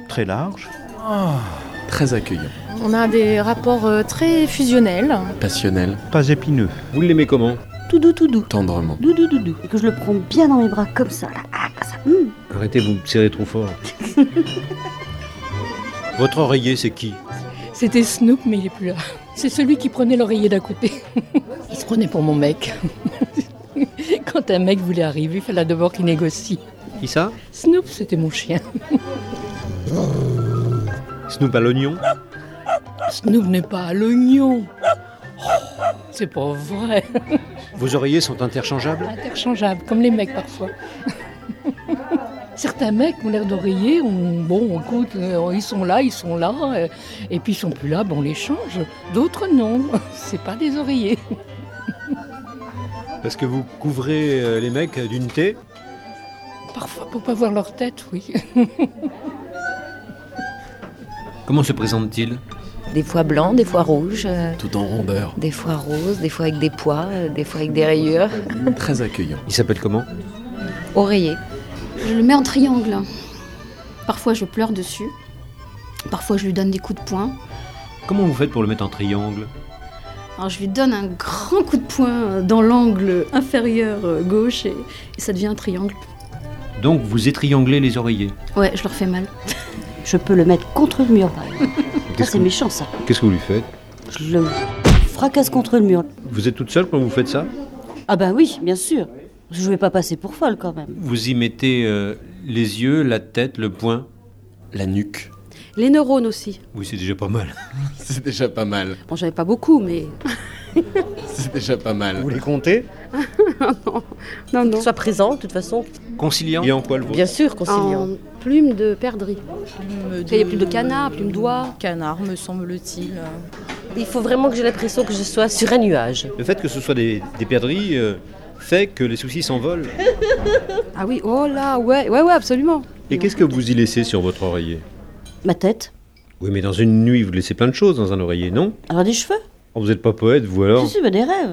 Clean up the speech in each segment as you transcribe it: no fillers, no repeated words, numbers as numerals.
très large. Très accueillant. On a des rapports très fusionnels. Passionnel. Pas épineux. Vous l'aimez comment ? Tout doux, tout doux. Tendrement. Doux, doux, doux, doux. Et que je le prends bien dans mes bras comme ça, là. Ah, comme ça. Arrêtez, vous me serrez trop fort. Votre oreiller, c'est qui ? C'était Snoop, mais il est plus là. C'est celui qui prenait l'oreiller d'à côté. Il se prenait pour mon mec. Quand un mec voulait arriver, il fallait d'abord qu'il négocie. Qui ça ? Snoop, c'était mon chien. Snoop à l'oignon ? Snoop n'est pas à l'oignon. Oh, c'est pas vrai. Vos oreillers sont interchangeables ? Interchangeable, comme les mecs parfois. Certains mecs ont l'air d'oreiller, écoute, ils sont là, et puis ils sont plus là, on les change. D'autres non, c'est pas des oreillers. Parce que vous couvrez les mecs d'une taie ? Parfois, pour pas voir leur tête, oui. Comment se présente-t-il ? Des fois blanc, des fois rouge, Tout en rondeur. des fois rose, des fois avec des pois, des fois avec des rayures. Très accueillant. Il s'appelle comment ? Oreiller. Je le mets en triangle. Parfois je pleure dessus. Parfois je lui donne des coups de poing. Comment vous faites pour le mettre en triangle ? Alors je lui donne un grand coup de poing dans l'angle inférieur gauche et ça devient un triangle. Donc vous étrianglez les oreillers. Ouais, je leur fais mal. Je peux le mettre contre le mur, par exemple. Ça, c'est méchant, ça. Qu'est-ce que vous lui faites ? Je le fracasse contre le mur. Vous êtes toute seule quand vous faites ça ? Ah bah oui, bien sûr. Je vais pas passer pour folle, quand même. Vous y mettez les yeux, la tête, le poing ? La nuque. Les neurones aussi. Oui, c'est déjà pas mal. C'est déjà pas mal. Bon, j'avais pas beaucoup, mais... C'est déjà pas mal. Vous les comptez ? Non. Sois présent, de toute façon. Conciliant ? Et en quoi le vôtre ? Bien sûr, conciliant. En plume de perdrix. Il y a plume de canard, plume d'oie. Canard, me semble-t-il. Il faut vraiment que j'ai l'impression que je sois sur un nuage. Le fait que ce soit des perdrix fait que les soucis s'envolent. Ah oui, oh là, ouais, absolument. Et qu'est-ce que vous y laissez sur votre oreiller ? Ma tête. Oui, mais dans une nuit, vous laissez plein de choses dans un oreiller, non ? Alors des cheveux. Oh, vous n'êtes pas poète, vous alors ? Je suis des rêves.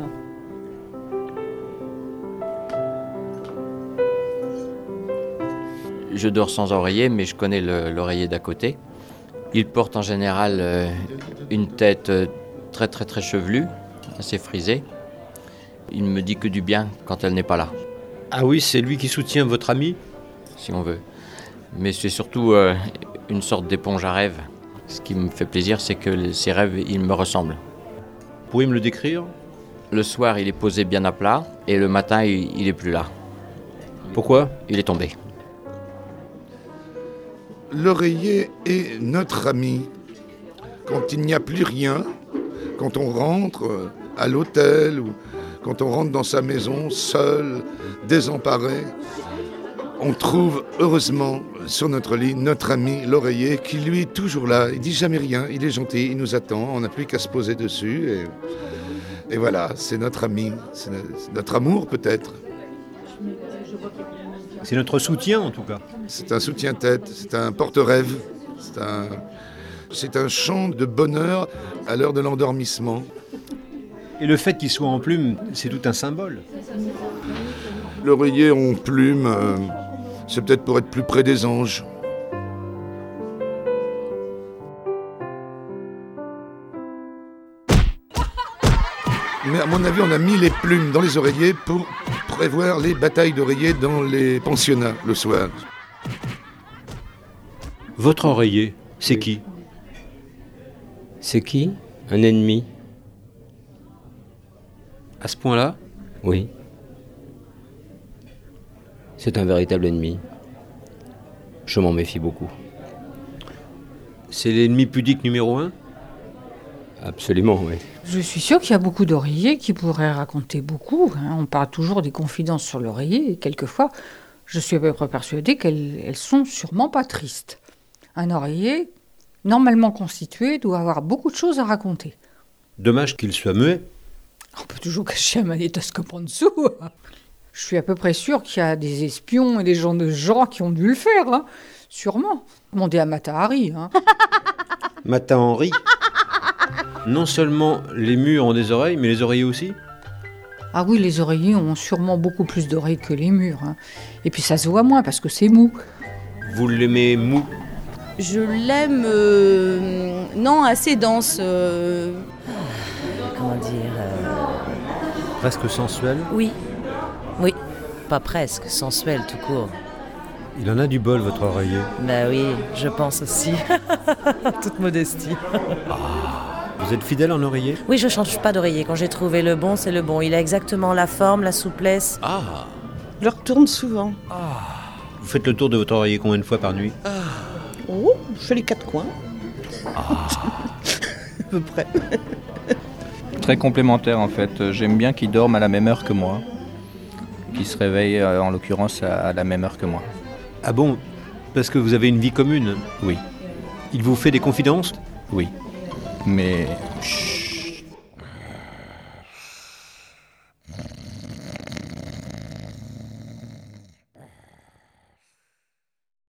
Je dors sans oreiller, mais je connais l'oreiller d'à côté. Il porte en général une tête très très très chevelue, assez frisée. Il ne me dit que du bien quand elle n'est pas là, Ah oui, c'est lui qui soutient votre ami ? si on veut. Mais c'est surtout une sorte d'éponge à rêves. Ce qui me fait plaisir, c'est que ces rêves, ils me ressemblent. Vous pouvez me le décrire ? Le soir, il est posé bien à plat, et le matin, il n'est plus là. Pourquoi ? Il est tombé. L'oreiller est notre ami. Quand il n'y a plus rien, quand on rentre à l'hôtel ou quand on rentre dans sa maison seul, désemparé, on trouve heureusement sur notre lit notre ami l'oreiller qui lui est toujours là. Il dit jamais rien, il est gentil, il nous attend, on n'a plus qu'à se poser dessus et voilà, c'est notre ami, c'est notre amour peut-être. C'est notre soutien en tout cas. C'est un soutien-tête, c'est un porte-rêve, c'est un chant de bonheur à l'heure de l'endormissement. Et le fait qu'il soit en plume, c'est tout un symbole. L'oreiller en plume, c'est peut-être pour être plus près des anges. Mais à mon avis, on a mis les plumes dans les oreillers pour prévoir les batailles d'oreillers dans les pensionnats le soir. Votre oreiller, c'est qui ? C'est qui ? Un ennemi. À ce point-là ? Oui. C'est un véritable ennemi. Je m'en méfie beaucoup. C'est l'ennemi pudique numéro 1 ? Absolument, oui. Je suis sûre qu'il y a beaucoup d'oreillers qui pourraient raconter beaucoup. On parle toujours des confidences sur l'oreiller, et quelquefois, je suis à peu près persuadée qu'elles sont sûrement pas tristes. Un oreiller, normalement constitué, doit avoir beaucoup de choses à raconter. Dommage qu'il soit muet. On peut toujours cacher un magnétoscope en dessous. Je suis à peu près sûre qu'il y a des espions et des gens de genre qui ont dû le faire, hein. Sûrement. Demandez à Mata Hari. Mata Henry. Non seulement les murs ont des oreilles, mais les oreillers aussi ? Ah oui, les oreillers ont sûrement beaucoup plus d'oreilles que les murs. Et puis ça se voit moins parce que c'est mou. Vous l'aimez mou ? Je l'aime, non, assez dense. Comment dire Presque sensuel. Oui, pas presque, sensuel tout court. Il en a du bol, votre oreiller. Bah oui, je pense aussi. Toute modestie. Vous êtes fidèle en oreiller? Oui, je change pas d'oreiller. Quand j'ai trouvé le bon, c'est le bon. Il a exactement la forme, la souplesse. Je le retourne souvent. Vous faites le tour de votre oreiller combien de fois par nuit? Oh, je fais les 4 coins. À peu près. Très complémentaire en fait. J'aime bien qu'il dorme à la même heure que moi. Qu'il se réveille en l'occurrence à la même heure que moi. Ah bon? Parce que vous avez une vie commune? Oui. Il vous fait des confidences? Oui. Mais... Chut.